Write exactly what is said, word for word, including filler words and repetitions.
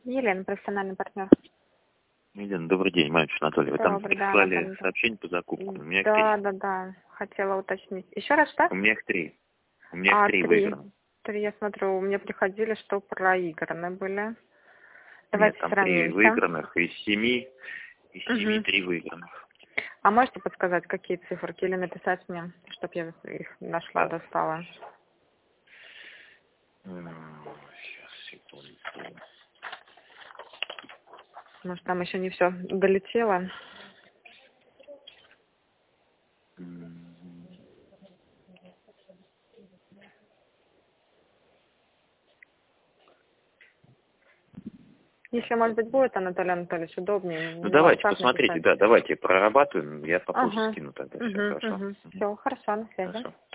Елена, профессиональный партнер. Елена, добрый день, Мальчик Анатолий. Вы там Добрый, да, прислали Анатолий. сообщение по закупкам. У меня их Да, три. да, да. Хотела уточнить. Еще раз что? У меня их три. У меня А, их три три. выиграно. Три, я смотрю, мне приходили, что проиграны были. Нет, Давайте там три сравнимся. выигранных из семи. Из семи Угу. три выигранных. А можете подсказать, какие циферки, или написать мне, чтобы я их нашла, Да. достала? Сейчас, секунду. Может, там еще не все долетело? Если, может быть, будет, Анатолий Анатольевич, удобнее. Ну на давайте, WhatsApp посмотрите, написать. да, давайте прорабатываем. Я по почте Ага. скину тогда. Все Угу, хорошо. угу. Все, хорошо, на связи. Хорошо.